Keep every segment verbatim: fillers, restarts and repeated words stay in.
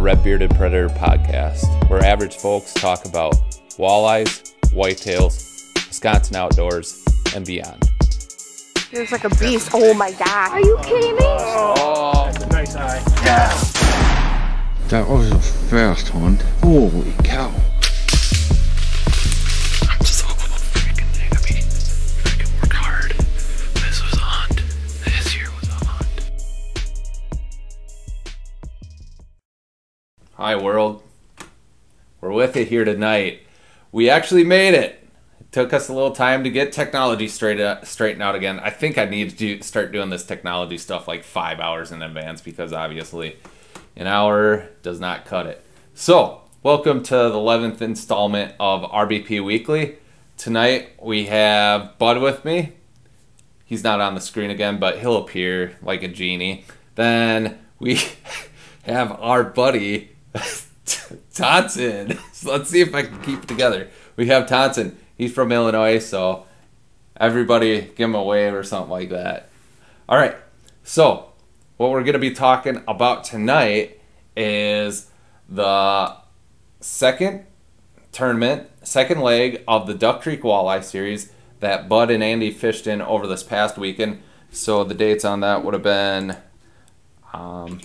Red Bearded Predator podcast, where average folks talk about walleyes, whitetails, Wisconsin outdoors, and beyond. It's like a beast. Oh my god. Are you kidding me? Oh, that's a nice eye. Yeah. That was a fast hunt. Holy cow. I'm so freaking happy. Freaking worked hard. This was a hunt. This year was a hunt. Hi world. We're with you here tonight. We actually made it. It took us a little time to get technology straight out, straightened out again. I think I need to do, start doing this technology stuff like five hours in advance because obviously an hour does not cut it. So, welcome to the eleventh installment of R B P Weekly. Tonight we have Bud with me. He's not on the screen again, but he'll appear like a genie. Then we have our buddy Tonson. So let's see if I can keep it together. We have Tonson. He's from Illinois, so everybody give him a wave or something like that. All right, so what we're going to be talking about tonight is the second tournament, second leg of the Duck Creek Walleye Series that Bud and Andy fished in over this past weekend. So the dates on that would have been um,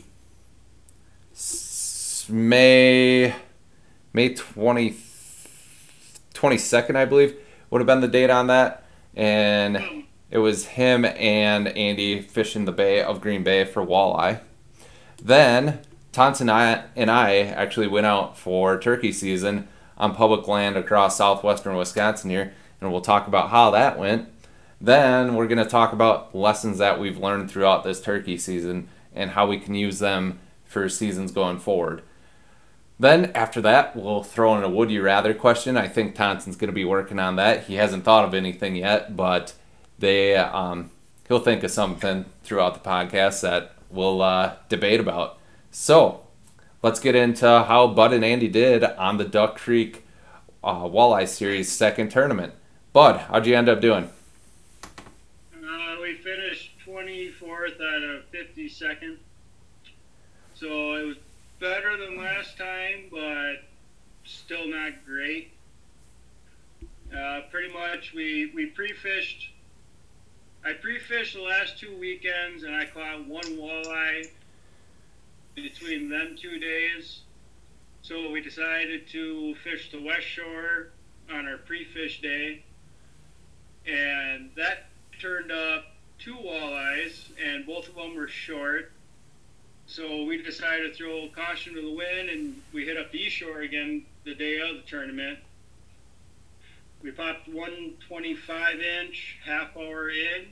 May May twentieth. twenty-second, I believe, would have been the date on that. And it was him and Andy fishing the bay of Green Bay for walleye. Then Tonson and I, and I actually went out for turkey season on public land across southwestern Wisconsin here, and we'll talk about how that went. Then we're going to talk about lessons that we've learned throughout this turkey season and how we can use them for seasons going forward. Then, after that, we'll throw in a would you rather question. I think Tonson's going to be working on that. He hasn't thought of anything yet, but they um, he'll think of something throughout the podcast that we'll uh, debate about. So, let's get into how Bud and Andy did on the Duck Creek uh, Walleye Series second tournament. Bud, how'd you end up doing? Uh, we finished twenty-fourth out of fifty-second. So it was better than last time, but still not great. Uh, pretty much, we, we pre-fished. I pre-fished the last two weekends, and I caught one walleye between them two days. So we decided to fish the West Shore on our pre-fish day, and that turned up two walleyes, and both of them were short. So we decided to throw caution to the wind, and we hit up the East Shore again the day of the tournament. We popped one twenty-five inch half hour in,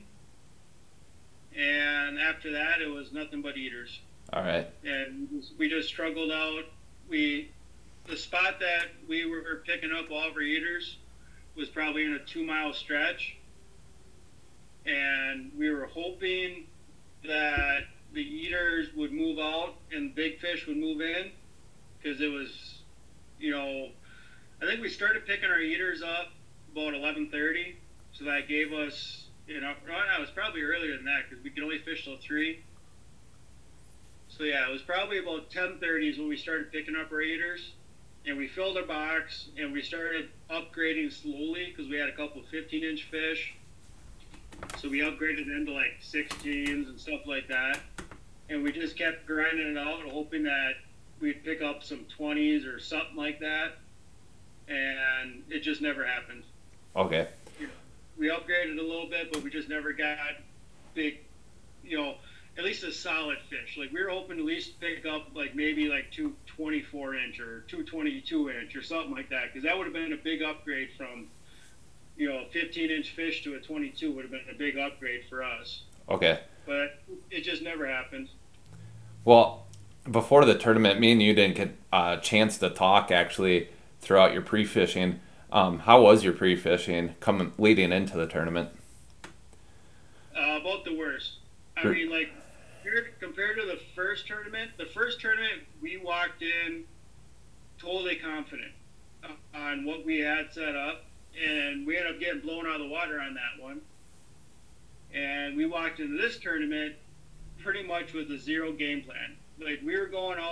and after that it was nothing but eaters. All right. And we just struggled out. We the spot that we were picking up all of our eaters was probably in a two mile stretch, and we were hoping that the eaters would move out and big fish would move in, because it was, you know, I think we started picking our eaters up about eleven thirty, so that gave us, you know, no, it was probably earlier than that because we could only fish till three. So yeah, it was probably about ten thirty is when we started picking up our eaters, and we filled our box and we started upgrading slowly because we had a couple of fifteen inch fish. So we upgraded into like sixteens and stuff like that. And we just kept grinding it out, hoping that we'd pick up some twenties or something like that. And it just never happened. Okay. We upgraded a little bit, but we just never got big, you know, at least a solid fish. Like we were hoping to at least pick up like maybe like two twenty-four inch or two twenty-two inch or something like that. Because that would have been a big upgrade from, you know, a fifteen inch fish to a twenty-two would have been a big upgrade for us. Okay. But it just never happened. Well, before the tournament, me and you didn't get a chance to talk actually throughout your pre-fishing. Um, how was your pre-fishing coming leading into the tournament? Uh, about the worst. I Sure. mean, like, compared to the first tournament, the first tournament we walked in totally confident on what we had set up, and we ended up getting blown out of the water on that one. And we walked into this tournament pretty much with a zero game plan. Like, we were going out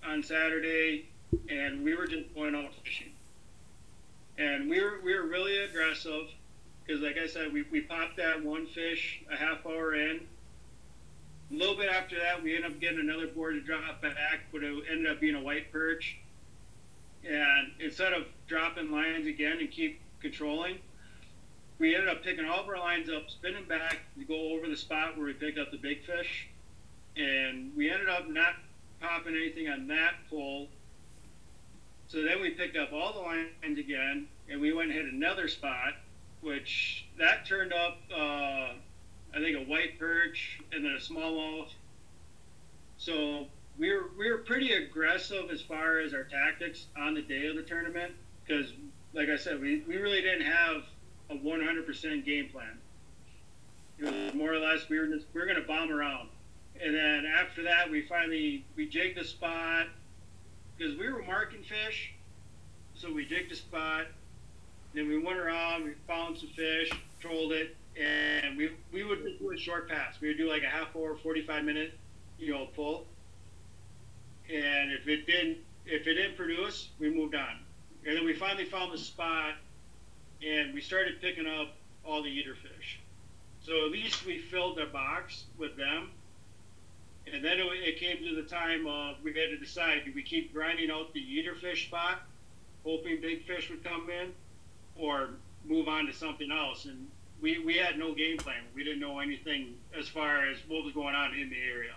on Saturday, and we were just going out fishing. And we were we were really aggressive because, like I said, we, we popped that one fish a half hour in. A little bit after that, we ended up getting another board to drop back, but it ended up being a white perch. And instead of dropping lines again and keep controlling, we ended up picking all of our lines up, spinning back to go over the spot where we picked up the big fish. And we ended up not popping anything on that pull. So then we picked up all the lines again, and we went and hit another spot, which that turned up, uh, I think, a white perch and then a smallmouth. So we were we were pretty aggressive as far as our tactics on the day of the tournament because, like I said, we, we really didn't have a one hundred percent game plan. It was more or less we were just we were going to bomb around, and then after that we finally we jigged the spot because we were marking fish, so we jigged the spot. Then we went around, we found some fish, trolled it, and we we would do a short pass. We would do like a half hour, forty-five minute, you know, pull. And if it didn't if it didn't produce, we moved on. And then we finally found the spot, and we started picking up all the eater fish. So at least we filled the box with them. And then it, it came to the time of we had to decide: do we keep grinding out the eater fish spot, hoping big fish would come in, or move on to something else? And we, we had no game plan. We didn't know anything as far as what was going on in the area.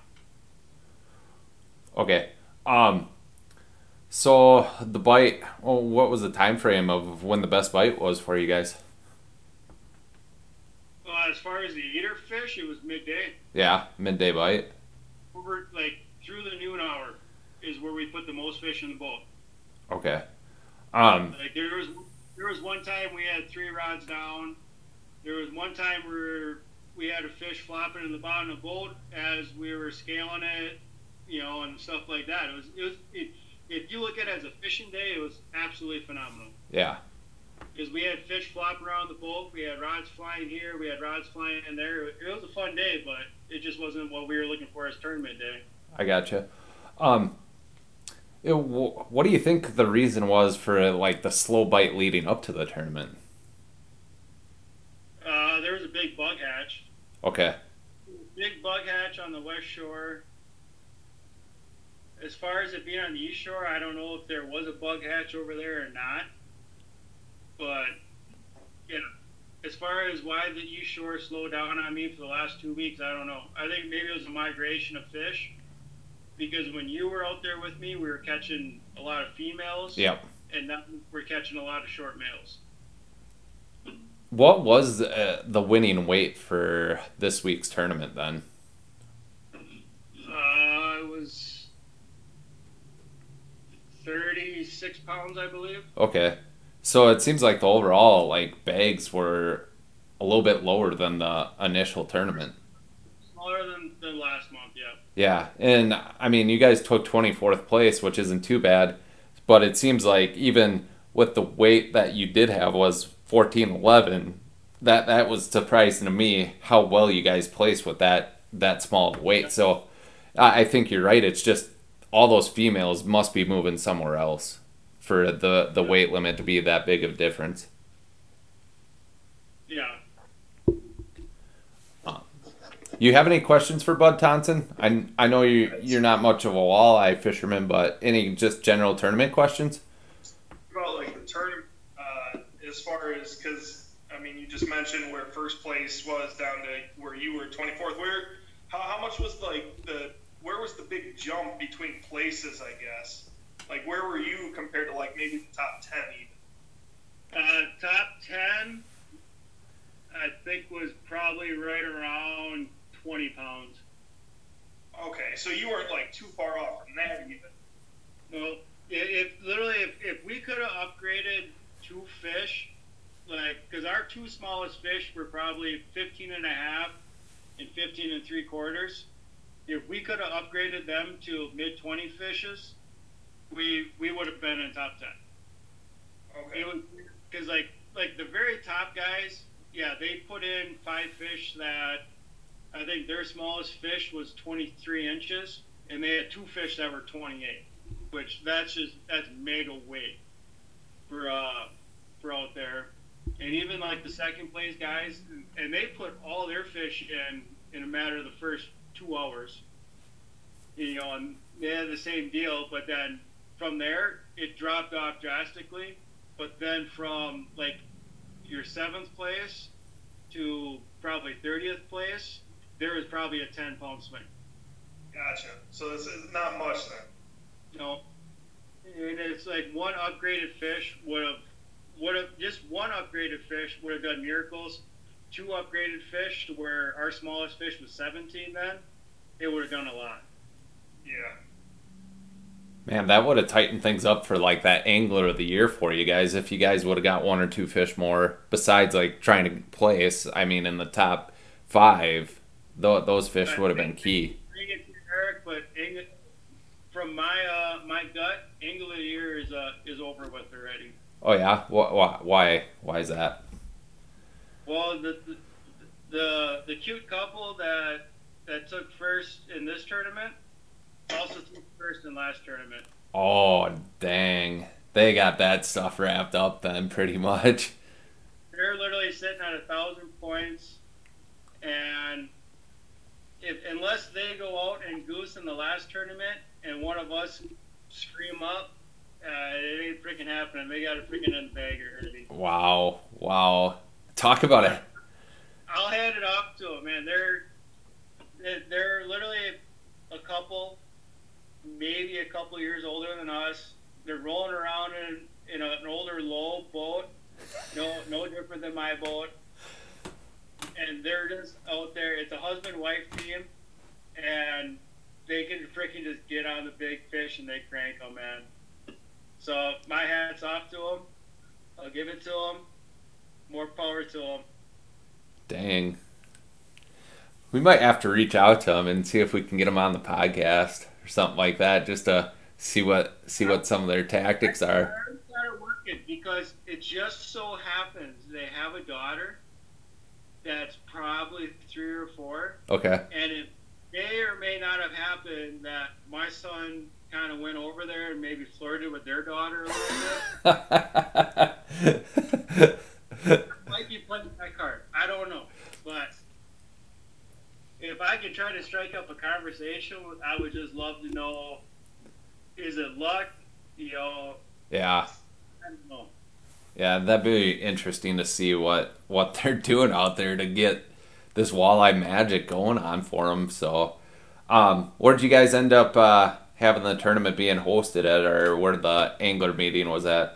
Okay. Um, so the bite, well, what was the time frame of when the best bite was for you guys? Well, as far as the eater fish, it was midday. Yeah, midday bite. Over, like, through the noon hour is where we put the most fish in the boat. Okay. Um, Like, there was there was one time we had three rods down. There was one time where we had a fish flopping in the bottom of the boat as we were scaling it, you know, and stuff like that. It was, it was, it, if you look at it as a fishing day, it was absolutely phenomenal. yeah. Because we had fish flopping around the boat, we had rods flying here, we had rods flying in there. It was a fun day, but it just wasn't what we were looking for as tournament day. I gotcha. Um, it, what do you think the reason was for like the slow bite leading up to the tournament? Uh, there was a big bug hatch. Okay. Big bug hatch on the west shore. As far as it being on the east shore, I don't know if there was a bug hatch over there or not. But, you know, as far as why the east shore slowed down on me for the last two weeks, I don't know. I think maybe it was a migration of fish. Because when you were out there with me, we were catching a lot of females. Yep. And now we're catching a lot of short males. What was uh, the winning weight for this week's tournament then? Uh, it was thirty-six pounds, I believe. Okay. So it seems like the overall like bags were a little bit lower than the initial tournament. Smaller than, than last month, yeah. Yeah, and I mean you guys took twenty-fourth place, which isn't too bad, but it seems like even with the weight that you did have was fourteen eleven, that that was surprising to me how well you guys placed with that that small of weight. So I I think you're right. It's just all those females must be moving somewhere else for the the weight limit to be that big of a difference. Yeah. You have any questions for Bud Thompson? I, I know you you're not much of a walleye fisherman, but any just general tournament questions? About like the tournament, uh, as far as because I mean you just mentioned where first place was down to where you were twenty-fourth. Where how, how much was like the where was the big jump between places? I guess like where were you compared to like maybe the top ten even? Uh, top ten, I think was probably right around twenty pounds. Okay, so you weren't like too far off from that even. Well, if, if literally if, if we could have upgraded two fish, like because our two smallest fish were probably fifteen and a half and fifteen and three quarters. If we could have upgraded them to mid twenty fishes, we we would have been in top ten. Okay. It was because like like the very top guys, yeah, they put in five fish that I think their smallest fish was twenty-three inches, and they had two fish that were twenty-eight. which that's just that's mega weight for uh for out there. And even like the second place guys, and they put all their fish in in a matter of the first two hours. You know, and they had the same deal, but then from there it dropped off drastically. But then from like your seventh place to probably thirtieth place, there was probably a ten pound swing. Gotcha. So this is not much then. You know, and it's like one upgraded fish would have, would have just one upgraded fish would have done miracles. Two upgraded fish to where our smallest fish was seventeen then, it would have done a lot. Yeah. Man, that would have tightened things up for like that angler of the year for you guys if you guys would have got one or two fish more besides like trying to place. I mean, in the top five, th- those fish would have been key. Bring it to Eric, but Eng- from my uh, my gut, angler of the year is uh, is over with already. Oh yeah, wh- why? Why is that? Well, the the the, the cute couple that that took first in this tournament also took first in last tournament. Oh dang, they got that stuff wrapped up then pretty much. They're literally sitting at a thousand points, and if unless they go out and goose in the last tournament, and one of us scream up, uh, it ain't freaking happening. They got it freaking in the bag already. Wow, wow. Talk about it. I'll hand it off to them, man. They're they're literally a couple, maybe a couple years older than us. They're rolling around in in a, an older low boat, no no different than my boat, and they're just out there. It's a husband-wife team, and they can freaking just get on the big fish and they crank them, man. So my hat's off to them. I'll give it to them. More power to them. Dang. We might have to reach out to them and see if we can get them on the podcast or something like that, just to see what see what some of their tactics are. I started working because it just so happens they have a daughter that's probably three or four. Okay. And it may or may not have happened that my son kind of went over there and maybe flirted with their daughter a little bit. Might be playing my card. I don't know. But if I could try to strike up a conversation, I would just love to know, is it luck? You know, Yeah. I don't know. Yeah, that'd be interesting to see what, what they're doing out there to get this walleye magic going on for them. So, um, where did you guys end up uh, having the tournament being hosted at, or where the angler meeting was at?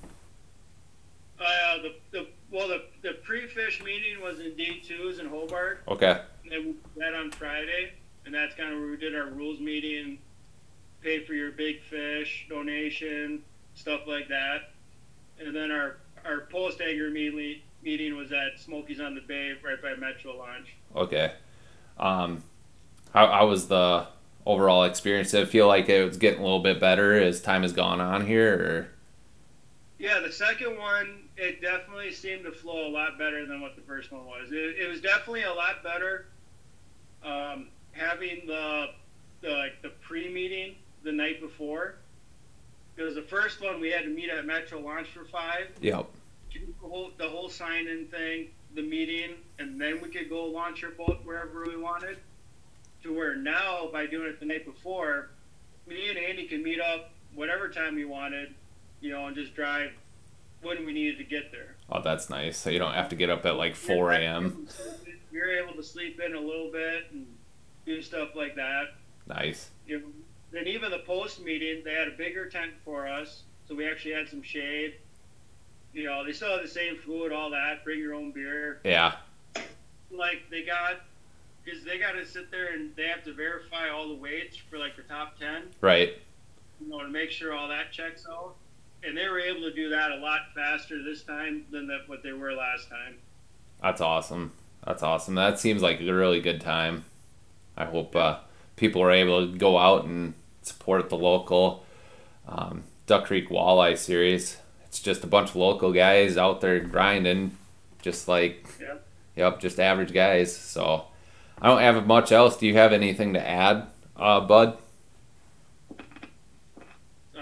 Uh, the, the well, the, the pre-fish meeting was in D twos in Hobart. Okay. And we did that on Friday, and that's kind of where we did our rules meeting, paid for your big fish, donation, stuff like that. And then our, our post-angler meeting, meeting was at Smokies on the Bay right by Metro Launch. Okay. Um, how, how was the overall experience? Did it feel like it was getting a little bit better as time has gone on here? Or? Yeah, the second one, it definitely seemed to flow a lot better than what the first one was. It, it was definitely a lot better um, having the, the, like, the pre-meeting the night before. Because the first one, we had to meet at Metro Launch for five. Yep. Do the whole, the whole sign-in thing, the meeting, and then we could go launch our boat wherever we wanted. To where now, by doing it the night before, me and Andy can meet up whatever time we wanted, you know, and just drive when we needed to get there. Oh, that's nice. So you don't have to get up at like four a.m. We were able to sleep in a little bit and do stuff like that. Nice. You know, then even the post meeting, they had a bigger tent for us, so we actually had some shade. You know, they still have the same food, all that. Bring your own beer. Yeah. Like they got, because they got to sit there and they have to verify all the weights for like the top ten. Right. You know, to make sure all that checks out. And they were able to do that a lot faster this time than that what they were last time. That's awesome. That's awesome. That seems like a really good time. I hope uh, people are able to go out and support the local um, Duck Creek Walleye Series. It's just a bunch of local guys out there grinding, just like, Yeah. yep, just average guys. So I don't have much else. Do you have anything to add, uh, Bud?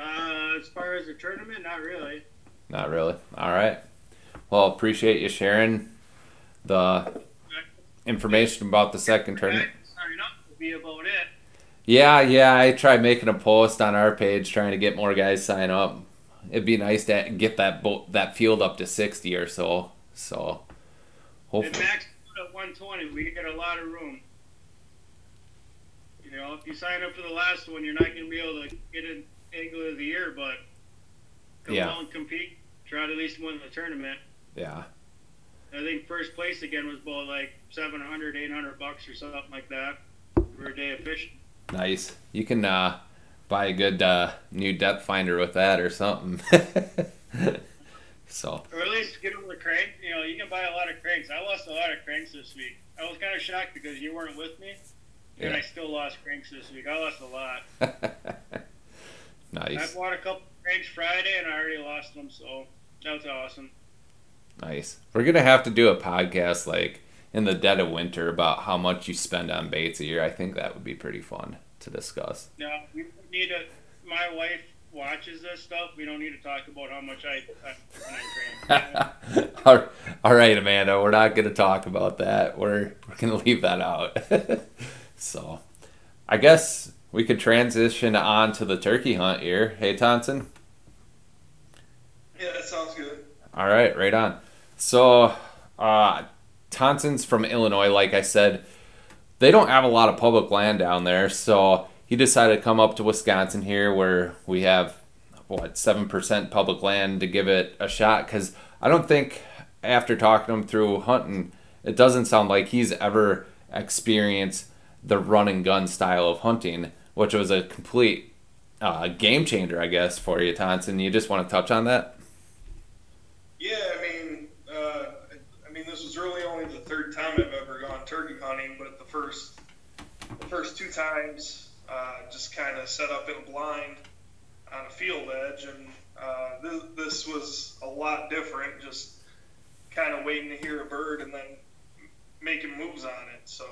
towards the tournament? Not really. Not really. All right. Well, appreciate you sharing the information about the second tournament. Sign up will be about it. Yeah, yeah. I tried making a post on our page trying to get more guys sign up. It'd be nice to get that bo- that field up to sixty or so. So And hopefully, max at one twenty, we get a lot of room. You know, if you sign up for the last one, you're not going to be able to get an Angler of the Year, but come Yeah. out and compete. Try to at least win the tournament. yeah, I think first place again was about like seven hundred, eight hundred bucks or something like that for a day of fishing. nice. You can uh, buy a good uh, new depth finder with that or something. So Or at least get them the crank. You know, you can buy a lot of cranks. I lost a lot of cranks this week. I was kind of shocked because you weren't with me, and Yeah. I still lost cranks this week. I lost a lot. I nice, bought a couple cranks Friday, and I already lost them, so that was awesome. nice. We're gonna have to do a podcast like in the dead of winter about how much you spend on baits a year. I think that would be pretty fun to discuss. No, we don't need to. My wife watches this stuff. We don't need to talk about how much I I, when I crank. all, all right, Amanda, we're not going to talk about that. We're, we're going to leave that out. So I guess we could transition on to the turkey hunt here. Hey, Tonson. Yeah, that sounds good. All right, right on. So uh, Tonson's from Illinois, like I said. They don't have a lot of public land down there, so he decided to come up to Wisconsin here where we have, what, seven percent public land to give it a shot. Because I don't think, after talking to him through hunting, it doesn't sound like he's ever experienced the run and gun style of hunting, which was a complete uh, game changer, I guess, for you, Tonson. You just want to touch on that? Yeah, I mean, uh, I mean, this was really only the third time I've ever gone turkey hunting, but the first, the first two times, uh, just kind of set up in a blind on a field edge, and uh, this, this was a lot different. Just kind of waiting to hear a bird and then making moves on it. So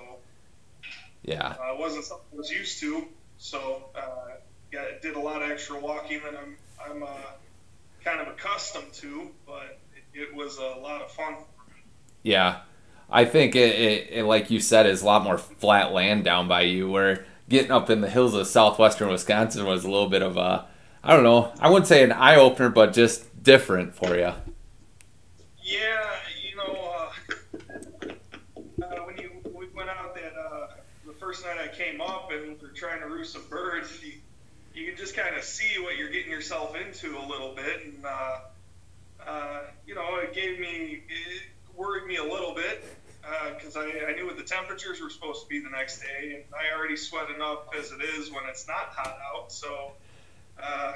Yeah. uh, it wasn't something I was used to. So uh, yeah, it did a lot of extra walking than I'm I'm uh, kind of accustomed to, but it, it was a lot of fun. Yeah. I think it, it, it, like you said, is a lot more flat land down by you, where getting up in the hills of southwestern Wisconsin was a little bit of a, I don't know, I wouldn't say an eye-opener, but just different for you. Yeah, you know, uh, uh, when you we went out that uh, the first night I came up and we were trying to roost some birds, you, you can just kind of see what you're getting yourself into a little bit, and uh, uh, you know, it gave me, it worried me a little bit because uh, I, I knew what the temperatures were supposed to be the next day, and I already sweat enough as it is when it's not hot out, so uh,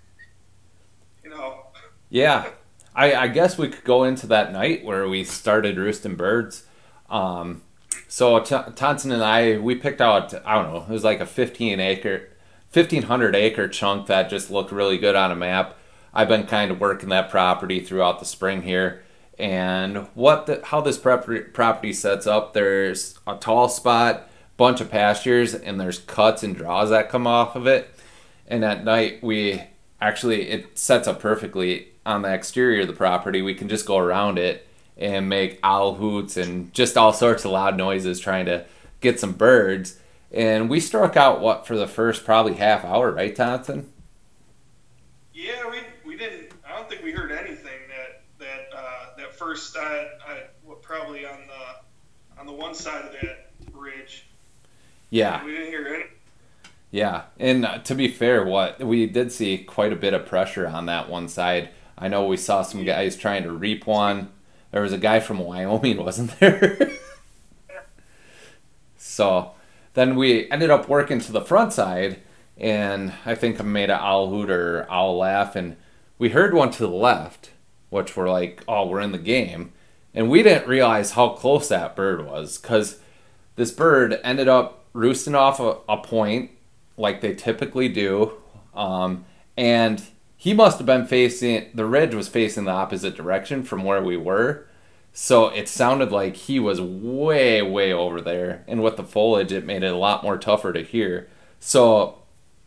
you know. Yeah. I, I guess we could go into that night where we started roosting birds. Um, so T- Tonson and I, we picked out, I don't know, it was like a fifteen acre, fifteen hundred acre chunk that just looked really good on a map. I've been kind of working that property throughout the spring here. And what the, how this property property sets up, there's a tall spot, bunch of pastures, and there's cuts and draws that come off of it. And at night, we actually, it sets up perfectly on the exterior of the property. We can just go around it and make owl hoots and just all sorts of loud noises trying to get some birds. And we struck out, what, for the first probably half hour, right, Tonson? Yeah, we we didn't. I don't think we heard anything that that uh, that first. I, I well, probably on the on the one side of that ridge. Yeah. We didn't hear any. Yeah, and uh, to be fair, what we did see quite a bit of pressure on that one side. I know we saw some guys trying to reap one. There was a guy from Wyoming, wasn't there? So then we ended up working to the front side, and I think I made an owl hoot or owl laugh, and we heard one to the left, which we're like, oh, we're in the game. And we didn't realize how close that bird was, because this bird ended up roosting off a, a point like they typically do, um, and he must have been facing, the ridge was facing the opposite direction from where we were, so it sounded like he was way, way over there, and with the foliage, it made it a lot more tougher to hear. So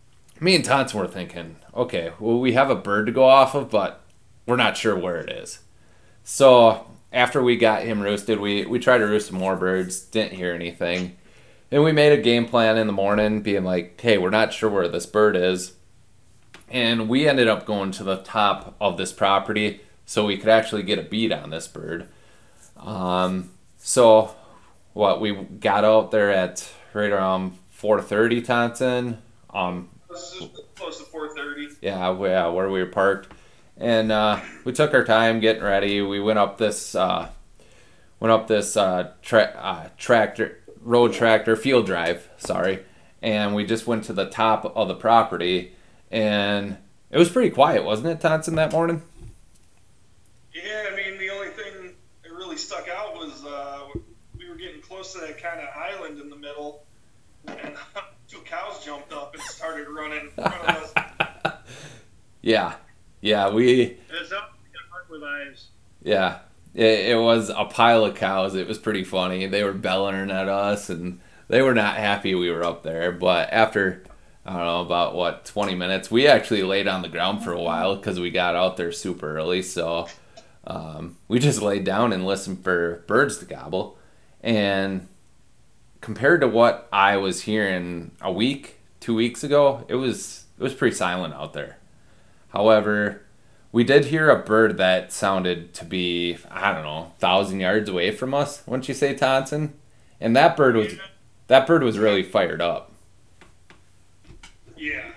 me and Tonson were thinking, okay, well, we have a bird to go off of, but we're not sure where it is. So after we got him roosted, we, we tried to roost some more birds, didn't hear anything. And we made a game plan in the morning, being like, hey, we're not sure where this bird is. And we ended up going to the top of this property so we could actually get a beat on this bird. Um, so what, we got out there at right around four thirty, Tonson. Um, Close to four thirty. Yeah, yeah, where we were parked. And uh, we took our time getting ready. We went up this, uh, went up this uh, tra- uh, tractor, road tractor field drive. Sorry, and we just went to the top of the property, and it was pretty quiet, wasn't it, Tonson, that morning? Yeah, I mean the only thing that really stuck out was uh, we were getting close to that kind of island in the middle, and two cows jumped up and started running in front of us. Yeah, yeah, we. It's up with eyes. Yeah, it, it was a pile of cows. It was pretty funny. They were bellowing at us, and they were not happy we were up there. But after, I don't know, about, what, twenty minutes, we actually laid on the ground for a while because we got out there super early. So um, we just laid down and listened for birds to gobble. And compared to what I was hearing a week, two weeks ago, it was it was pretty silent out there. However, we did hear a bird that sounded to be, I don't know, a thousand yards away from us, wouldn't you say, Tonson? And that bird was that bird was really fired up. Yeah.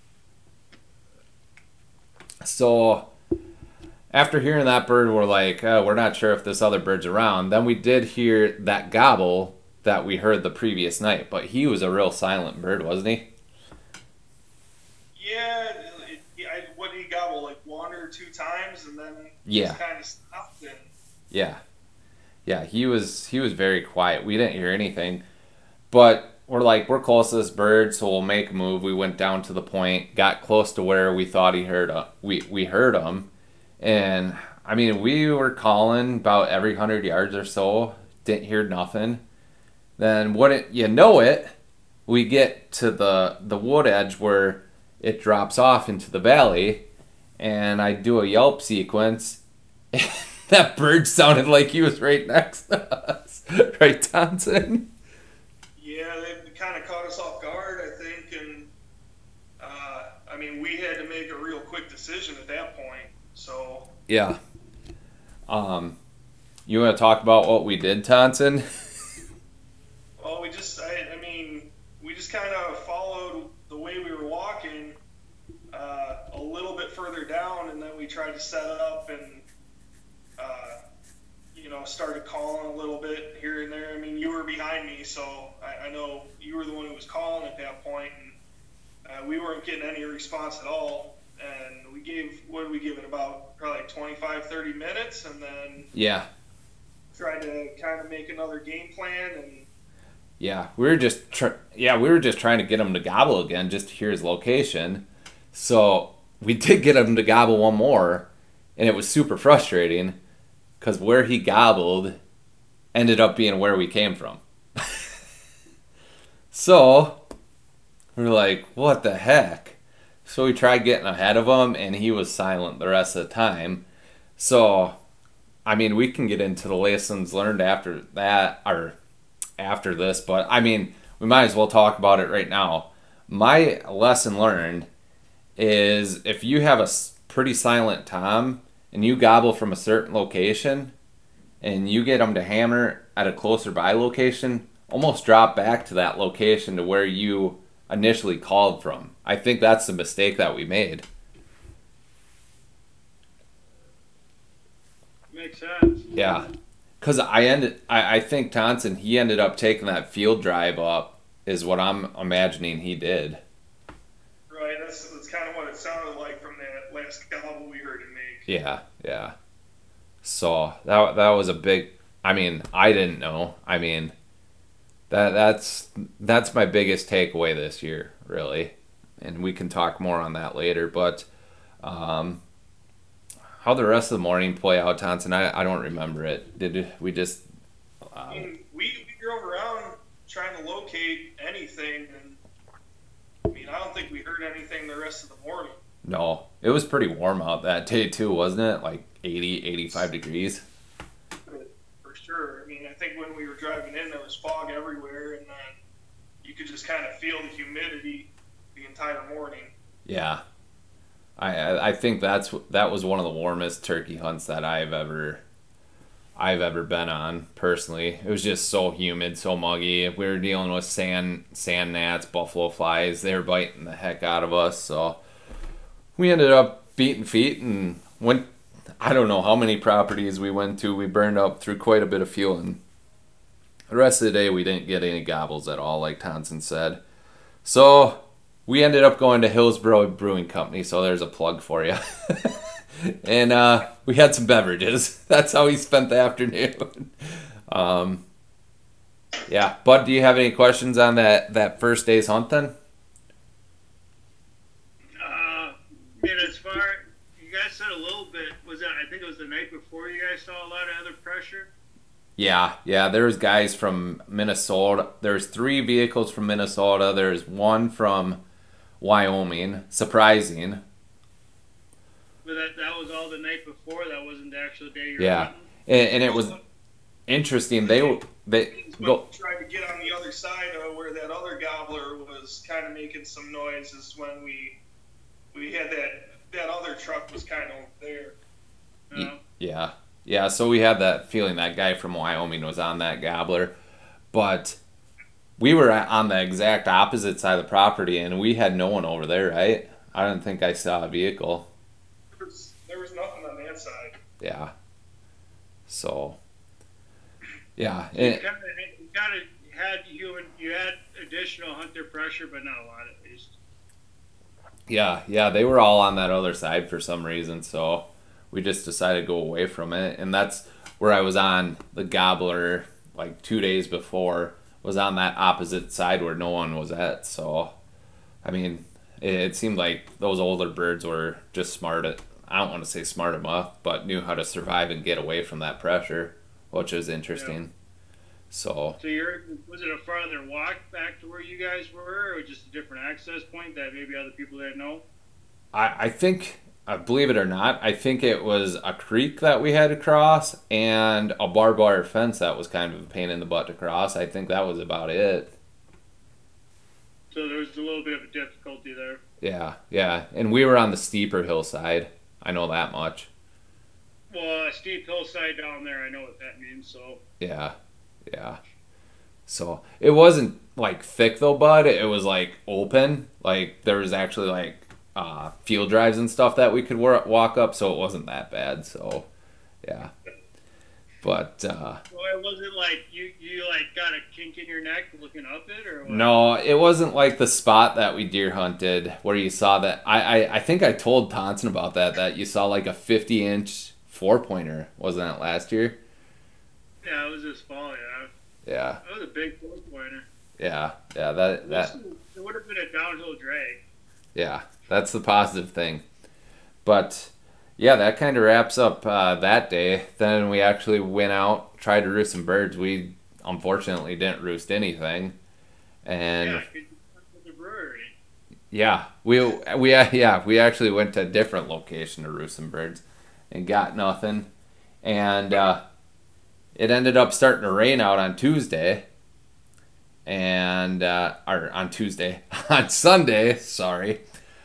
So after hearing that bird, we're like, oh, we're not sure if this other bird's around. Then we did hear that gobble that we heard the previous night, but he was a real silent bird, wasn't he? Yeah, it, it, I, what did he gobble, like one or two times, and then Yeah. just kind of stopped. And Yeah. Yeah, he was he was very quiet. We didn't hear anything. But we're like, we're close to this bird, so we'll make a move. We went down to the point, got close to where we thought he heard uh, we we heard him. And I mean, we were calling about every hundred yards or so, didn't hear nothing. Then wouldn't you know it, we get to the the wood edge where it drops off into the valley, and I do a yelp sequence. That bird sounded like he was right next to us. Right, Tonson? yeah, they kind of caught us off guard, I think, and uh, I mean, we had to make a real quick decision at that point. So Yeah. Um, you want to talk about what we did, Tonson? well, we just, I, I mean, we just kind of followed the way we were walking uh, a little bit further down, and then we tried to set up and, uh, you know, started calling a little bit here and there. I mean, you were behind me, so I, I know you were the one who was calling at that point, and uh, we weren't getting any response at all. And we gave, what did we give it, about probably like twenty-five, thirty minutes, and then Yeah. tried to kind of make another game plan. And Yeah, we were just tr- yeah, we were just trying to get him to gobble again, just to hear his location. So we did get him to gobble one more, and it was super frustrating because where he gobbled ended up being where we came from. So we're like, what the heck? So we tried getting ahead of him, and he was silent the rest of the time. So, I mean, we can get into the lessons learned after that, or after this, but I mean, we might as well talk about it right now. My lesson learned is if you have a pretty silent tom and you gobble from a certain location and you get them to hammer at a closer by location, almost drop back to that location to where you initially called from. I think that's the mistake that we made. Makes sense. Yeah. Because I ended, I, I think Tonson, he ended up taking that field drive up, is what I'm imagining he did. right, that's, that's kind of what it sounded like from that last gobble we heard him make. Yeah, yeah. So that that was a big. I mean, I didn't know. I mean, that that's that's my biggest takeaway this year, really. And we can talk more on that later. But um, how the rest of the morning play out, Tonson? I I don't remember it. Did we just? Uh, I mean, we, we drove around trying to locate anything, and I mean, I don't think we heard heard anything the rest of the morning. No, it was pretty warm out that day too, wasn't it? Like eighty, eighty-five degrees. For sure. I mean, I think when we were driving in, there was fog everywhere, and then you could just kind of feel the humidity the entire morning. Yeah, I I I think that's that was one of the warmest turkey hunts that I've ever I've ever been on personally. It was just so humid, so muggy. We were dealing with sand sand gnats, buffalo flies. They were biting the heck out of us. So we ended up beating feet and went. I don't know how many properties we went to. We burned up through quite a bit of fuel, and the rest of the day we didn't get any gobbles at all, like Tonson said. So we ended up going to Hillsborough Brewing Company. So there's a plug for you. And uh, we had some beverages. That's how we spent the afternoon. um, yeah, Bud, do you have any questions on that, that first day's hunt then? Uh, I mean, as far, you guys said a little bit, was that, I think it was the night before you guys saw a lot of other pressure? Yeah, yeah, there was guys from Minnesota. There's three vehicles from Minnesota. There's one from Wyoming. Surprising. But that, that was all the night before. That wasn't the actual day you were Yeah, hunting? and, and it was interesting. They they Go. go. Tried to get on the other side of where that other gobbler was kind of making some noise is when we we had that that other truck was kind of over there. Uh, Yeah, yeah. So we had that feeling that guy from Wyoming was on that gobbler, but we were on the exact opposite side of the property, and we had no one over there. Right? I don't think I saw a vehicle. There was, there was nothing on that side. Yeah. So. Yeah. you And, kind of you kind of had human, you had additional hunter pressure, but not a lot at least. yeah, yeah. They were all on that other side for some reason, so we just decided to go away from it, and that's where I was on the gobbler like two days before. Was on that opposite side where no one was at. So, I mean, it, it seemed like those older birds were just smart at. I don't want to say smart enough, but knew how to survive and get away from that pressure, which is interesting. Yeah. So, So you're, was it a farther walk back to where you guys were, or just a different access point that maybe other people didn't know? I, I think, uh, believe it or not, I think it was a creek that we had to cross and a barbed wire fence that was kind of a pain in the butt to cross. I think that was about it. So there was a little bit of a difficulty there. Yeah, yeah. And we were on the steeper hillside. I know that much. Well, a steep hillside down there, I know what that means, so. Yeah, yeah. So it wasn't like thick though, bud. It was like open. Like there was actually like uh, field drives and stuff that we could wa- walk up, so it wasn't that bad. So yeah. But uh, Well, it wasn't like you, you like got a kink in your neck looking up it, or what? no, it wasn't like the spot that we deer hunted where you saw that. I, I, I think I told Tonson about that, that you saw like a fifty inch four pointer. Wasn't that last year? Yeah, it was this fall, yeah. Yeah, That was a big four pointer. yeah, yeah. That that. It would have been a downhill drag. Yeah, that's the positive thing. But yeah, that kind of wraps up uh, that day. Then we actually went out, tried to roost some birds. We unfortunately didn't roost anything, and Yeah, 'cause you went to the brewery. yeah, we we yeah we actually went to a different location to roost some birds, and got nothing. And uh, it ended up starting to rain out on Tuesday, and uh, or on Tuesday on Sunday. Sorry,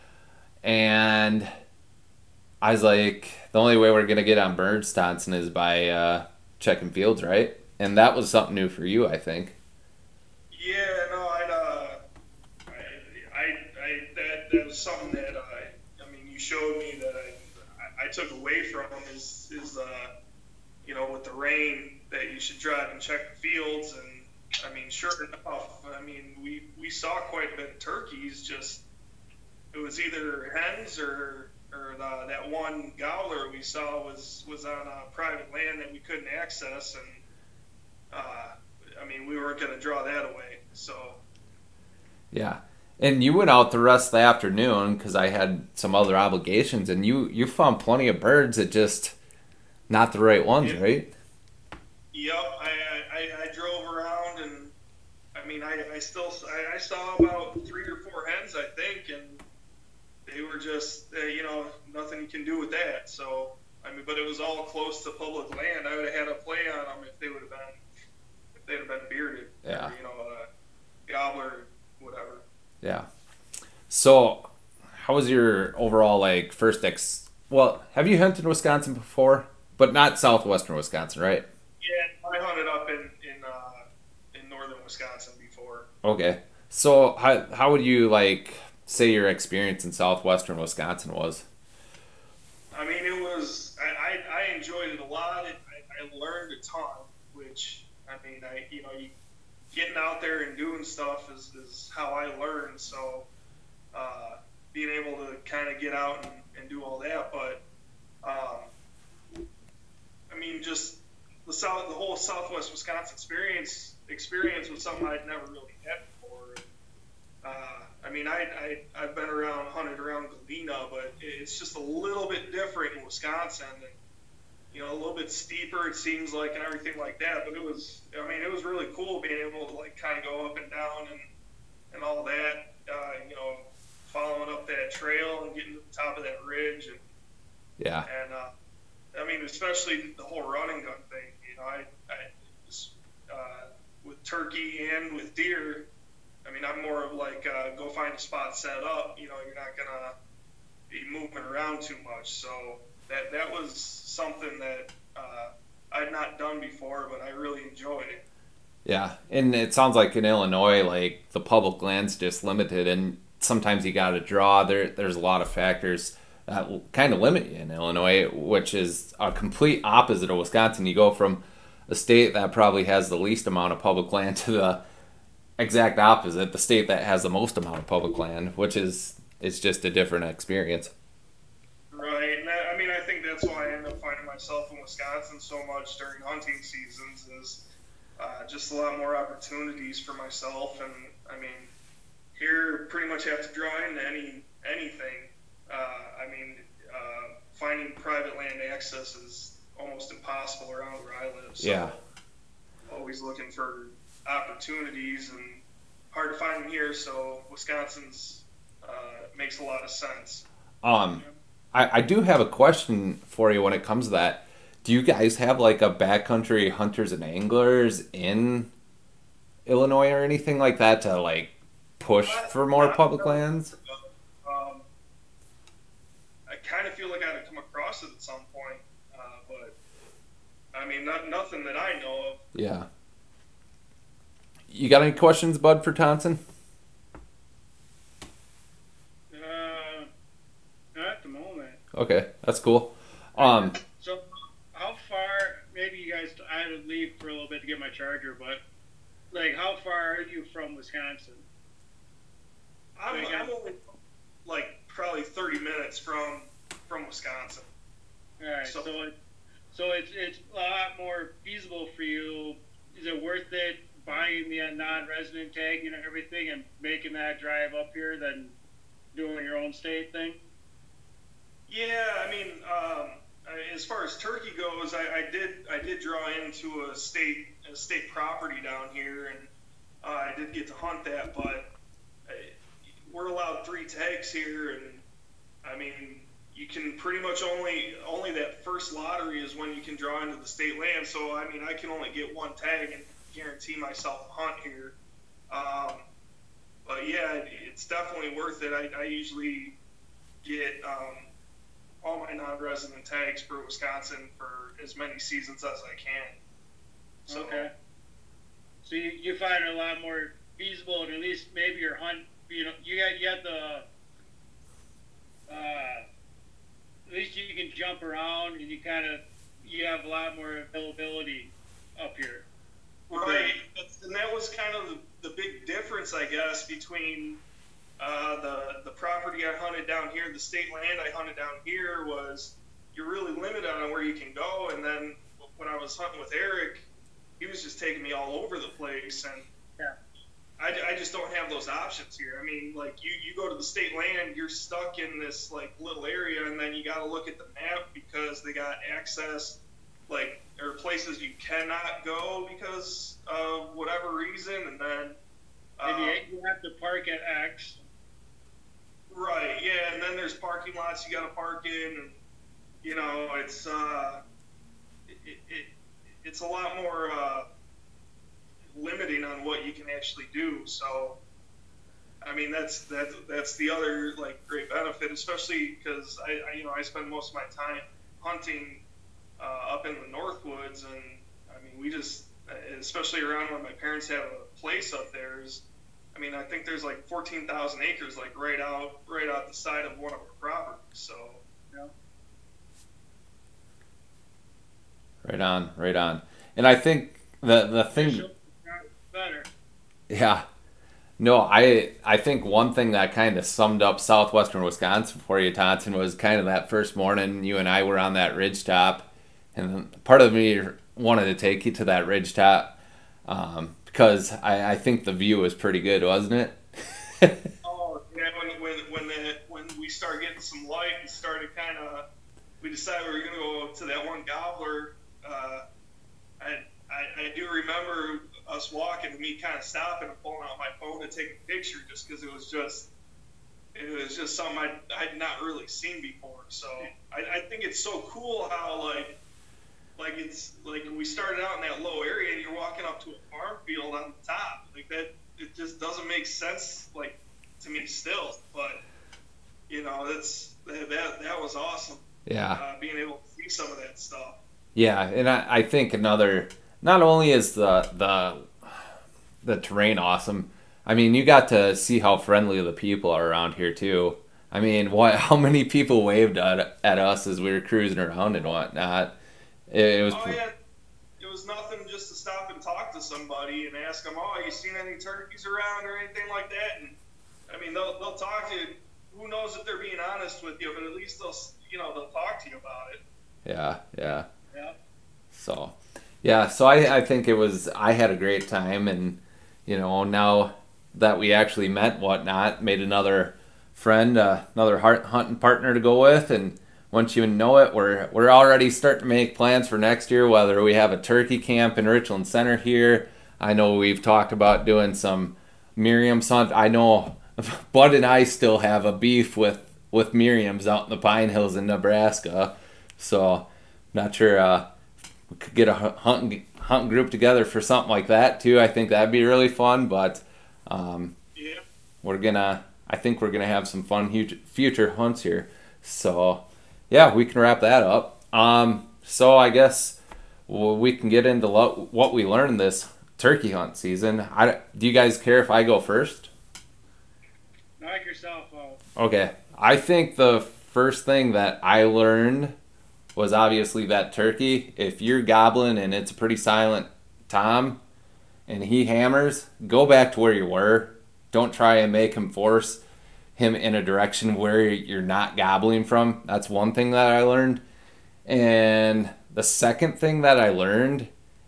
and I was like, the only way we're gonna get on birds, Tonson, is by uh, checking fields, right? And that was something new for you, I think. Yeah, no, I'd, uh, I, I, I, that, that was something that I, I mean, you showed me that I, I, I took away from is, is, uh, you know, with the rain, that you should drive and check the fields, and I mean, sure enough, I mean, we, we saw quite a bit of turkeys. Just it was either hens or or the, that one gobbler we saw was was on a private land that we couldn't access, and uh, I mean, we weren't going to draw that away. So Yeah. And you went out the rest of the afternoon because I had some other obligations, and you, you found plenty of birds that just not the right ones, Yeah. right? Yep, I, I, I drove around, and I mean, I, I still I, I saw about three or four hens, I think, and they were just, uh, you know, nothing you can do with that. So, I mean, but it was all close to public land. I would have had a play on them if they would have been, if they'd have been bearded. Yeah. Or, you know, uh, gobbler, whatever. Yeah. So, how was your overall like first ex? Well, have you hunted in Wisconsin before? But not southwestern Wisconsin, right? Yeah, I hunted up in in uh, in northern Wisconsin before. Okay. So, how how would you like say your experience in southwestern Wisconsin was? I mean, it was. I, I, I enjoyed it a lot. It, I, I learned a ton. Which I mean, I you know, you, getting out there and doing stuff is, is how I learned. So, uh, being able to kind of get out and, and do all that, but um, I mean, just the south, the whole Southwest Wisconsin experience experience was something I'd never really had before. Uh, I mean, I, I, I've been around, hunted around Galena, but it's just a little bit different in Wisconsin. And, you know, a little bit steeper, it seems like, and everything like that. But it was, I mean, it was really cool being able to, like, kind of go up and down and, and all that, uh, you know, following up that trail and getting to the top of that ridge. And, Yeah. and uh, I mean, especially the whole running gun thing. You know, I, I just, uh, with turkey and with deer, I mean, I'm more of like, uh, go find a spot set up. You know, you're not going to be moving around too much. So that that was something that uh, I'd not done before, but I really enjoyed it. Yeah, and it sounds like in Illinois, like the public land's just limited, and sometimes you got to draw. There, there's a lot of factors that kind of limit you in Illinois, which is a complete opposite of Wisconsin. You go from a state that probably has the least amount of public land to the exact opposite, the state that has the most amount of public land, which is it's just a different experience. Right, and that, I mean, I think that's why I end up finding myself in Wisconsin so much during hunting seasons is uh, just a lot more opportunities for myself. And I mean, here pretty much have to draw into any anything. Uh, I mean, uh, finding private land access is almost impossible around where I live. So Yeah. always looking for opportunities, and hard to find them here. So Wisconsin's uh, makes a lot of sense. Um, I, I do have a question for you when it comes to that. Do you guys have like a backcountry hunters and anglers in Illinois or anything like that to like push for more public lands? Um, I kind of feel like I'd come across it at some point, uh, but I mean, not, nothing that I know of. Yeah. You got any questions, Bud, for Thompson? Uh, not at the moment. Okay, that's cool. Um, So, how far? Maybe you guys. I had to leave for a little bit to get my charger, but like, how far are you from Wisconsin? I'm, Like, I'm only like probably thirty minutes from from Wisconsin. All right. So- So, it, so it's it's a lot more feasible for you. Is it worth it buying the non-resident tag and everything and making that drive up here than doing your own state thing? Yeah, I mean, um, I- as far as turkey goes, I, I did I did draw into a state a state property down here, and uh, I did get to hunt that. But uh, we're allowed three tags here, and I mean, you can pretty much only only that first lottery is when you can draw into the state land. So I mean, I can only get one tag and guarantee myself a hunt here. Um, but yeah, it, it's definitely worth it. I, I usually get um, all my non-resident tags for Wisconsin for as many seasons as I can. So, Okay. So you, you find it a lot more feasible, and at least maybe your hunt. You know, you got you got the. Uh, at least you can jump around, and you kind of you have a lot more availability up here. Right, That's, and that was kind of the, the big difference, I guess, between uh, the the property I hunted down here, the state land I hunted down here, was you're really limited on where you can go. And then when I was hunting with Eric, he was just taking me all over the place, and Yeah. I, I just don't have those options here. I mean, like you, you go to the state land, you're stuck in this like little area, and then you got to look at the map because they got access, like there are places you cannot go because of whatever reason, and then And uh, you, you have to park at X. Right, yeah, and then there's parking lots you got to park in, and you know it's uh, it, it it's a lot more uh, limiting on what you can actually do. So, I mean that's that that's the other like great benefit, especially because I, I you know I spend most of my time hunting uh, up in the Northwoods, and I mean we just especially around where my parents have a place up there is. I mean, I think there's like fourteen thousand acres, like right out, right out the side of one of our properties. So, yeah. Right on, right on. And I think the the thing, better. yeah, no, I I think one thing that kind of summed up southwestern Wisconsin for you, Tonson, was kind of that first morning you and I were on that ridge top, and part of me wanted to take you to that ridge top. Um, Because I, I think the view was pretty good, wasn't it? Oh, yeah. When when when, the, when we started getting some light and started kind of, we decided we were going to go to that one gobbler. Uh, I, I I do remember us walking and me kind of stopping and pulling out my phone to take a picture just because it was just it was just something I'd, I'd not really seen before. So I, I think it's so cool how like. Like it's like we started out in that low area and you're walking up to a farm field on the top. Like that, it just doesn't make sense, like to me still. But you know, that's that that, that was awesome. Yeah. Uh, being able to see some of that stuff. Yeah, and I, I think another. Not only is the the the terrain awesome. I mean, you got to see how friendly the people are around here too. I mean, what? How many people waved at at us as we were cruising around and whatnot. It, it was. Oh yeah, it was nothing just to stop and talk to somebody and ask them, "Oh, you seen any turkeys around or anything like that?" And I mean, they'll they'll talk to you. Who knows if they're being honest with you, but at least they'll you know they'll talk to you about it. Yeah, yeah. Yeah. So, yeah. So I I think it was. I had a great time, and you know now that we actually met, and whatnot, made another friend, uh, another heart hunting partner to go with, and. Once you know it, we're we're already starting to make plans for next year, whether we have a turkey camp in Richland Center here. I know we've talked about doing some Merriam's hunt. I know Bud and I still have a beef with, with Merriam's out in the Pine Hills in Nebraska. So not sure uh, we could get a hunting, hunting group together for something like that too. I think that'd be really fun, but um, yeah. we're gonna, I think we're gonna have some fun huge, future hunts here. So yeah, we can wrap that up. Um, so I guess well, we can get into lo- what we learned this turkey hunt season. I, do you guys care if I go first? Knock yourself out. Okay. I think the first thing that I learned was obviously that turkey. If you're gobbling and it's a pretty silent tom and he hammers, go back to where you were. Don't try and make him force him in a direction where you're not gobbling from. That's one thing that I learned. And the second thing that I learned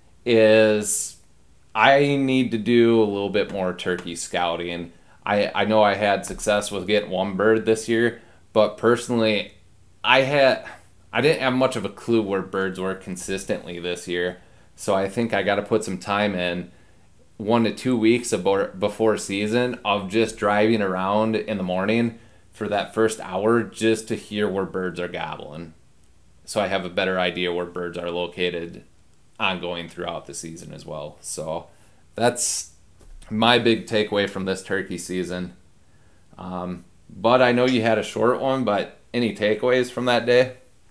is I need to do a little bit more turkey scouting. I, I know I had success with getting one bird this year, but personally, I had I didn't have much of a clue where birds were consistently this year. So I think I got to put some time in one to two weeks about before season of just driving around in the morning for that first hour just to hear where birds are gobbling. So I have a better idea where birds are located ongoing throughout the season as well. So that's my big takeaway from this turkey season. Um, but I know you had a short one, but any takeaways from that day?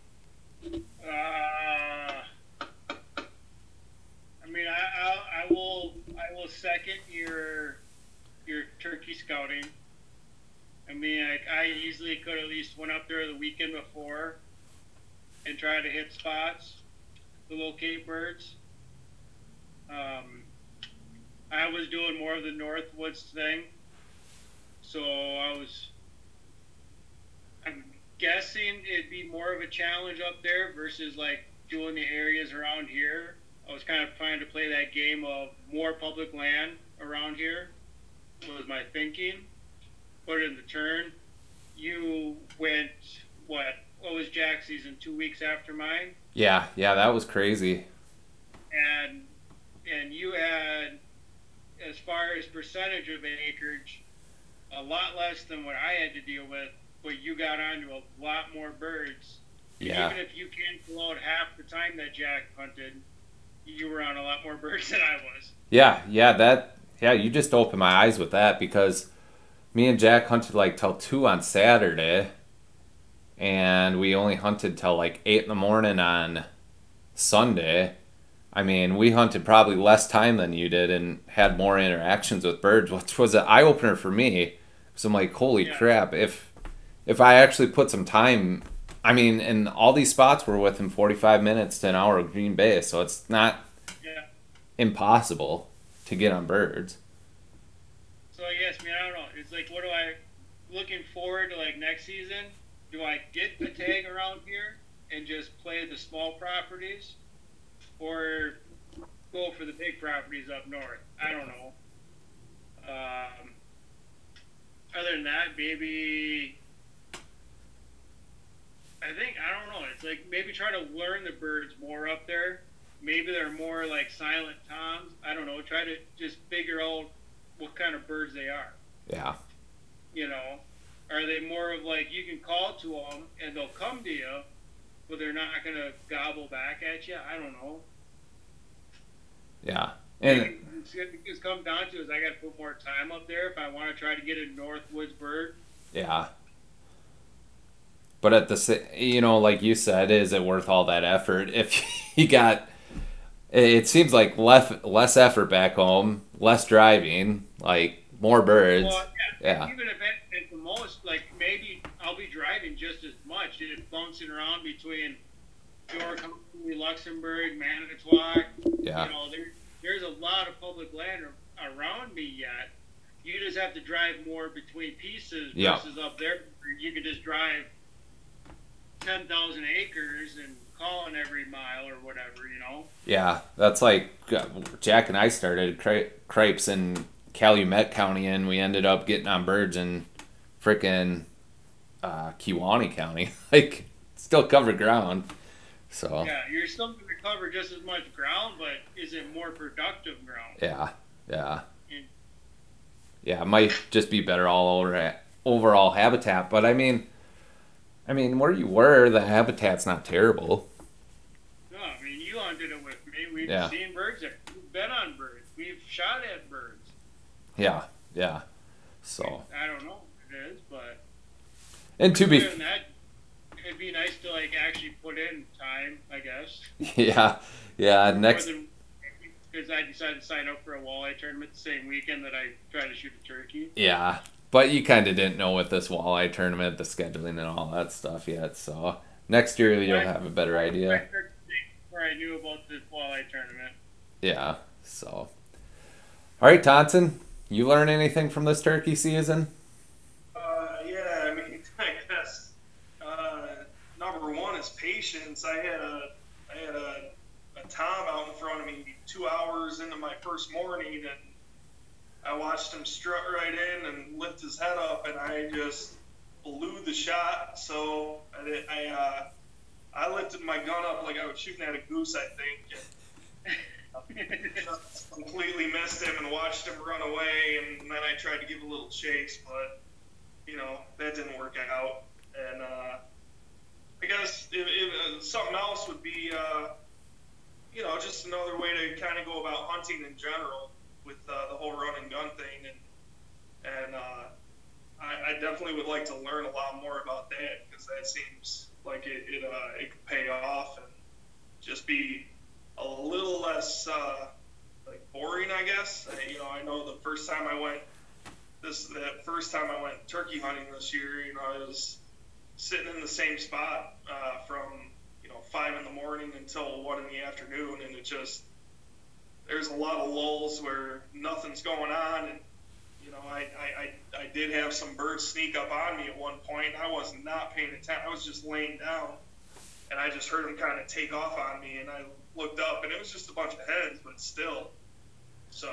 Second your your turkey scouting. I mean, like, I easily could at least went up there the weekend before and tried to hit spots to locate birds. Um, I was doing more of the Northwoods thing, so I was. I'm guessing it'd be more of a challenge up there versus like doing the areas around here. I was kind of trying to play that game of more public land around here was my thinking. Put it in the turn. You went, what, what was Jack's season, two weeks after mine? Yeah, yeah, that was crazy. And and you had, as far as percentage of acreage, a lot less than what I had to deal with, but you got onto a lot more birds. Yeah. Even if you can't pull out half the time that Jack hunted, you were on a lot more birds than I was. Yeah, yeah, that, yeah, you just opened my eyes with that, because me and Jack hunted like till two on Saturday, and we only hunted till like eight in the morning on Sunday. I mean, we hunted probably less time than you did and had more interactions with birds, which was an eye-opener for me. So I'm like, holy Yeah. crap, if if I actually put some time, I mean, and all these spots were within forty-five minutes to an hour of Green Bay, so it's not Yeah. impossible to get on birds. So I guess, man, I don't know. It's like, what do I, looking forward to like next season, do I get the tag around here and just play the small properties, or go for the big properties up north? I don't know. Um, other than that, maybe, I think, I don't know. It's like maybe try to learn the birds more up there. Maybe they're more like silent toms. I don't know. Try to just figure out what kind of birds they are. Yeah. You know, are they more of like you can call to them and they'll come to you, but they're not gonna gobble back at you? I don't know. Yeah. And It's it just comes down to is I got to put more time up there if I want to try to get a Northwoods bird. yeah. But at the sa- you know, like you said, is it worth all that effort if you got? It seems like less less effort back home, less driving, like more birds. Well, yeah, Yeah. even if at, at the most, like maybe I'll be driving just as much, and bouncing around between York, Luxembourg, Manitowoc. Yeah. You know, there, there's a lot of public land ar- around me yet. You just have to drive more between pieces Yeah. versus up there. You could just drive ten thousand acres and call in every mile or whatever, you know? Yeah, that's like uh, Jack and I started cri- cripes in Calumet County, and we ended up getting on birds in frickin' uh, Kewaunee County. Like, still covered ground. So Yeah, you're still going to cover just as much ground, but is it more productive ground? yeah, yeah, And, yeah. It might just be better all over overall habitat, but I mean, I mean, where you were, the habitat's not terrible. no, I mean, you hunted it with me. We've Yeah. seen birds there. We've been on birds. We've shot at birds. Yeah, yeah. So I don't know what it is, but and to be other than that, it'd be nice to like actually put in time, I guess. yeah, yeah. Next. Because I decided to sign up for a walleye tournament the same weekend that I tried to shoot a turkey. Yeah, but you kind of didn't know with this walleye tournament, the scheduling and all that stuff yet. So next year you'll have a better idea. Where I knew about the walleye tournament. Yeah. So, all right, Tonson, you learn anything from this turkey season? Uh, yeah, I mean, I guess uh, number one is patience. I had a I had a, a tom out in front of me two hours into my first morning, and I watched him strut right in and lift his head up, and I just blew the shot. So I did, I uh, I lifted my gun up like I was shooting at a goose, I think. And just completely missed him and watched him run away, and then I tried to give a little chase, but you know that didn't work out. And uh, I guess if, if, uh, something else would be, uh, you know, just another way to kind of go about hunting in general with uh, the whole run and gun thing, and and uh, I, I definitely would like to learn a lot more about that, because that seems like it it, uh, it could pay off and just be a little less uh, like boring, I guess. I, you know, I know the first time I went this that first time I went turkey hunting this year, you know, I was sitting in the same spot uh, from you know five in the morning until one in the afternoon, and it just there's a lot of lulls where nothing's going on, and you know I, I, I, I did have some birds sneak up on me at one point. I was not paying attention. I was just laying down, and I just heard them kind of take off on me, and I looked up, and it was just a bunch of heads, but still. So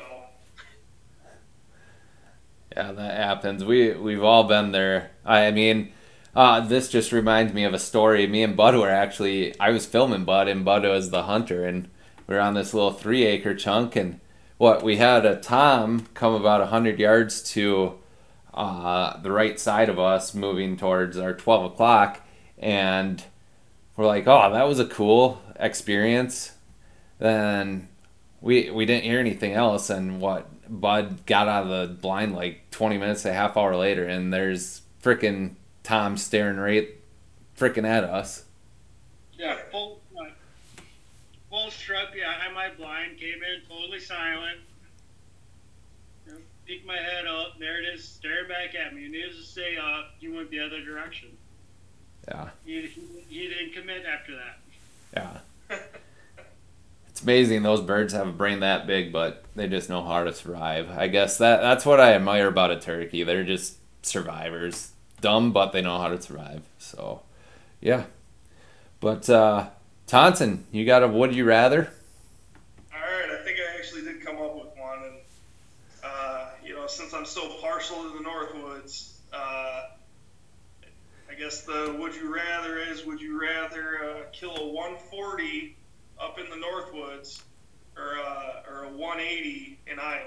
Yeah, that happens. We we've all been there. I mean, uh, this just reminds me of a story. Me and Bud were actually I was filming Bud, and Bud was the hunter, and we were on this little three acre chunk, and what we had a tom come about a hundred yards to uh, the right side of us moving towards our twelve o'clock, and we're like, oh, that was a cool experience. Then we we didn't hear anything else, and what Bud got out of the blind like twenty minutes, a half hour later, and there's freaking Tom staring right freaking at us. Yeah, full, uh, full strut behind my blind, came in totally silent. You know, peeked my head up, there it is, staring back at me. Needless to say, uh, he went the other direction. Yeah. He, he, he didn't commit after that. Yeah. It's amazing those birds have a brain that big, but they just know how to survive. I guess that that's what I admire about a turkey. They're just survivors. Dumb, but they know how to survive. So, yeah. But, uh, Taunton, you got a would you rather? All right, I think I actually did come up with one. And, uh, you know, since I'm so partial to the Northwoods, uh, I guess the would you rather is, would you rather uh, kill a one forty up in the Northwoods or, uh, or a one eighty in Iowa?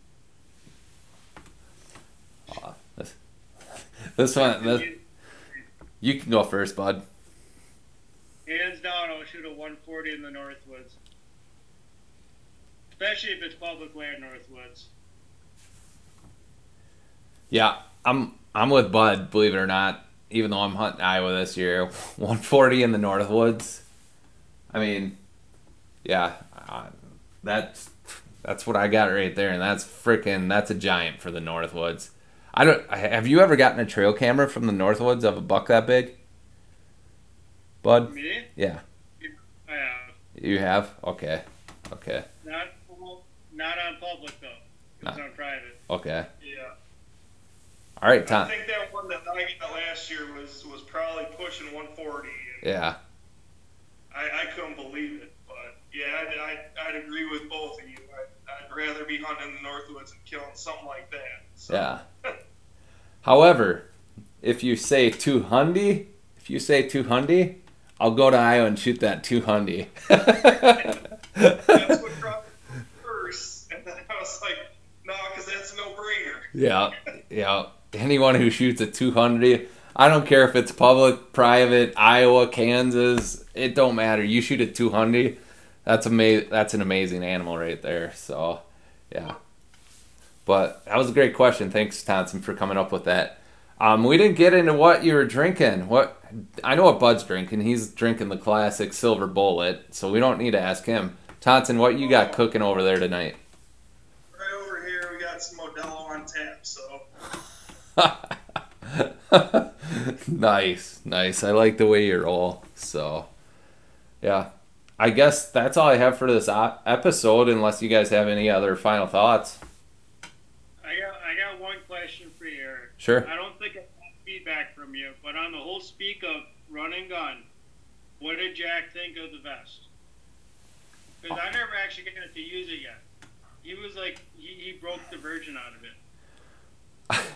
Uh, this, this one, this, you can go first, bud. Hands down, I'll shoot a one forty in the Northwoods. Especially if it's public land Northwoods. Yeah, I'm I'm with Bud, believe it or not. Even though I'm hunting Iowa this year, one forty in the Northwoods. I mean, yeah, uh, that's that's what I got right there, and that's freaking that's a giant for the Northwoods. I don't. Have you ever gotten a trail camera from the Northwoods of a buck that big, Bud? Me? Yeah. I have. You have? Okay. Okay. Not, not on public, though. It's No. on private. Okay. Yeah. All right, I Tom. think that one that I got last year was, was probably pushing one forty. And Yeah. I, I couldn't believe it. But, yeah, I'd, I'd, I'd agree with both of you. I'd, I'd rather be hunting the Northwoods and killing something like that. So. Yeah. However, if you say two hundred, if you say two hundred, I'll go to Iowa and shoot that two hundred. That's what dropped me first. And then I was like, no, because that's a no-brainer. Yeah, yeah. Anyone who shoots a two hundred, I don't care if it's public, private, Iowa, Kansas, it don't matter. You shoot a two hundred, that's ama- That's an amazing animal right there. So, yeah. But that was a great question. Thanks, Thompson, for coming up with that. Um, we didn't get into what you were drinking. What I know what Bud's drinking. He's drinking the classic Silver Bullet, so we don't need to ask him. Thompson, what you got cooking over there tonight? Right over here, we got some Modelo on tap, so. Nice, nice. I like the way you roll. So, yeah. I guess that's all I have for this o- episode, unless you guys have any other final thoughts. I got, I got one question for you, Eric. Sure. I don't think I got feedback from you, but on the whole speak of run and gun, what did Jack think of the vest? Because I never actually got to use it yet. He was like, he, he broke the virgin out of it.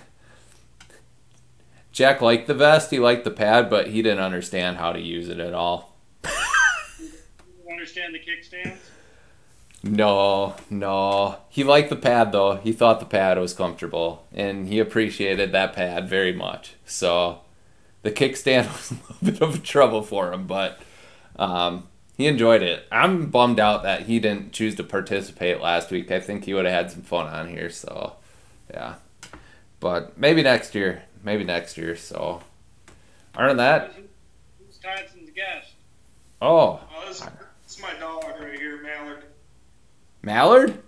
Jack liked the vest, he liked the pad, but he didn't understand how to use it at all. You understand the kickstands? No, no. He liked the pad, though. He thought the pad was comfortable, and he appreciated that pad very much. So the kickstand was a little bit of a trouble for him, but um, he enjoyed it. I'm bummed out that he didn't choose to participate last week. I think he would have had some fun on here, so yeah. But maybe next year. Maybe next year, so. Other than that, Who's Tonson's guest? oh, Oh, this, this is my dog right here, Mallard. Mallard?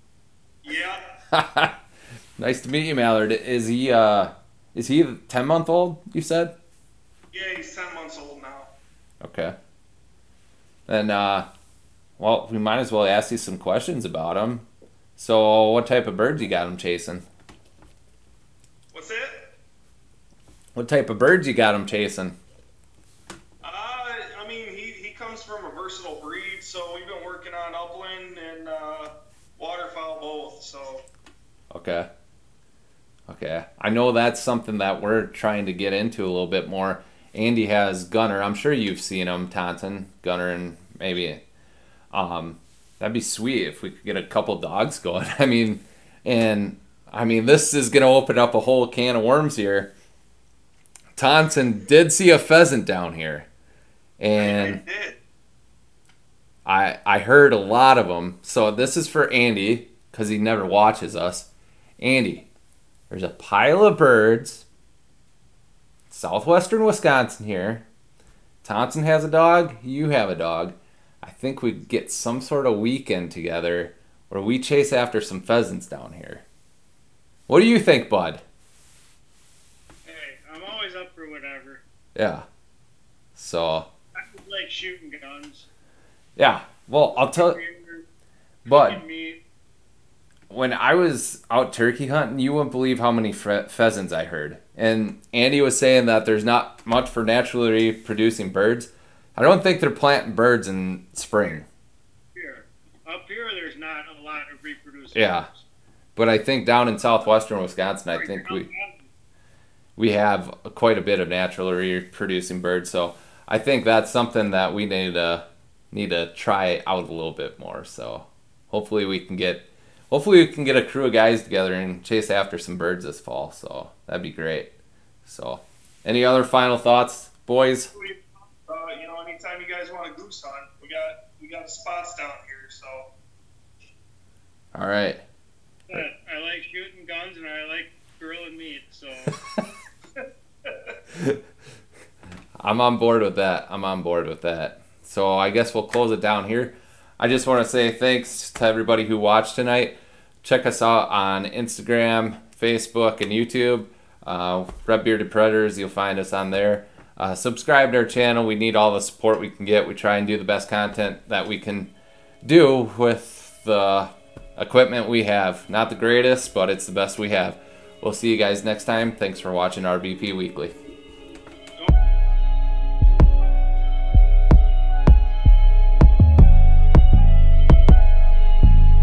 Yeah. Nice to meet you, Mallard. Is he, uh, is he ten month old, you said? Yeah, he's ten months old now. Okay. Then, uh, well, we might as well ask you some questions about him. So, what type of birds you got him chasing? What's that? What type of birds you got him chasing? Uh, I mean, he, he comes from a versatile breed, so we've been working on upland and uh, waterfowl both, so. Okay. Okay. I know that's something that we're trying to get into a little bit more. Andy has Gunner. I'm sure you've seen him, Taunton. Gunner and maybe. Um, that'd be sweet if we could get a couple dogs going. I mean, and I mean, this is going to open up a whole can of worms here. Tonson did see a pheasant down here. And I did. I, I heard a lot of them. So this is for Andy, because he never watches us. Andy, there's a pile of birds. Southwestern Wisconsin here. Tonson has a dog. You have a dog. I think we get some sort of weekend together where we chase after some pheasants down here. What do you think, bud? Hey, I'm always up for whatever. Yeah. So, I just like shooting guns. yeah. Well, I'll tell Cooking bud, meat. when I was out turkey hunting, you wouldn't believe how many fe- pheasants I heard. And Andy was saying that there's not much for naturally producing birds. I don't think they're planting birds in spring. Here. Up here, there's not a lot of reproducing. Yeah. birds. But I think down in southwestern Wisconsin, I think we we have quite a bit of naturally producing birds. So I think that's something that we need to need to try out a little bit more. So hopefully we can get hopefully we can get a crew of guys together and chase after some birds this fall. So that'd be great. So any other final thoughts, boys? Uh, you know, anytime you guys want a goose hunt, we got we got spots down here. So All right. But I like shooting guns and I like grilling meat, so I'm on board with that. I'm on board with that. So I guess we'll close it down here. I just want to say thanks to everybody who watched tonight. Check us out on Instagram, Facebook, and YouTube. Uh, Red Bearded Predators, you'll find us on there. Uh, subscribe to our channel. We need all the support we can get. We try and do the best content that we can do with the equipment we have. Not the greatest, but it's the best we have. We'll see you guys next time. Thanks for watching R B P Weekly.